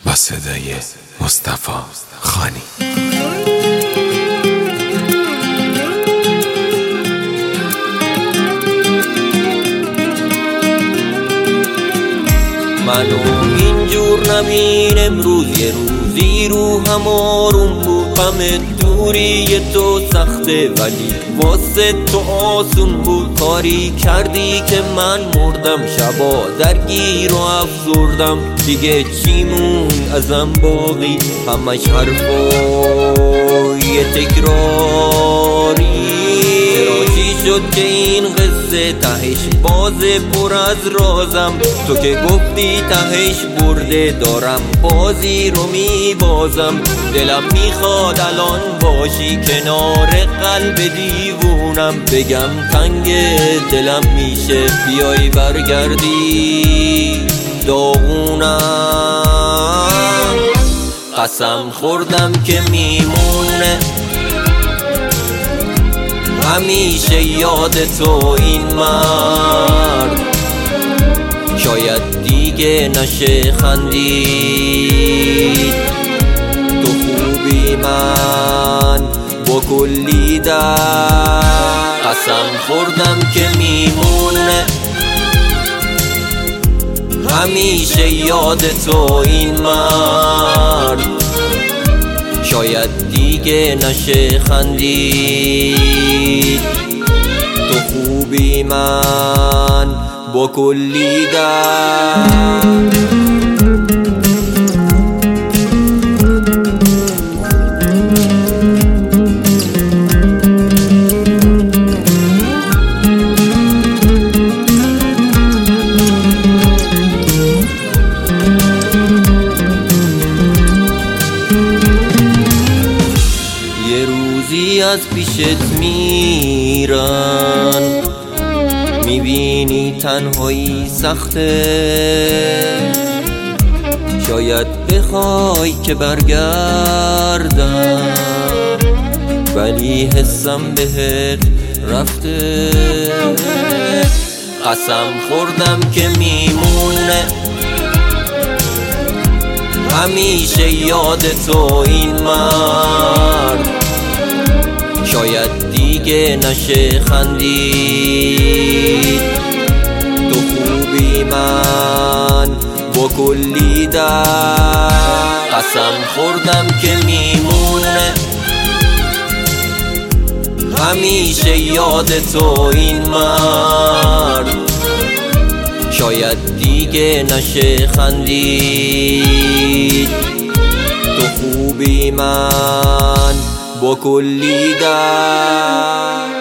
با صدای مصطفی خانی. منو اینجور نبین امروز، یه روزی روحم آروم بود. غم دوری تو سخته ولی واسه تو آسون بود. کاری کردی که من مردم، شبا درگیر و افسردم. دیگه چی مون ازم باقی؟ همش حرفای تکراری. چی شد که این قصه تهش باز پر از رازم؟ تو که گفتی تهش برده، دارم بازی رو میبازم. دلم میخواد الان باشی کنار قلب دیوونم. بگم تنگ دلم میشه، بیای برگردی داغونم. قسم خوردم که میمونه همیشه یاد تو این مرد. شاید دیگه نشه خندید تو خوبی من با کلی درد. قسم خوردم که میمونه همیشه یاد تو این مرد. شاید دیگه نشه خندید تو خوبی من با کلی درد. از پیشت میرن، میبینی تنهایی سخته. شاید بخوای که برگردم ولی حسم بهت رفته. قسم خوردم که میمونه همیشه یاد تو این مرد. شاید دیگه نشه خندید تو خوبی من با کلی درد. قسم خوردم که میمونه همیشه یاد تو این مرد. شاید دیگه نشه خندید تو خوبی من با کلی درد.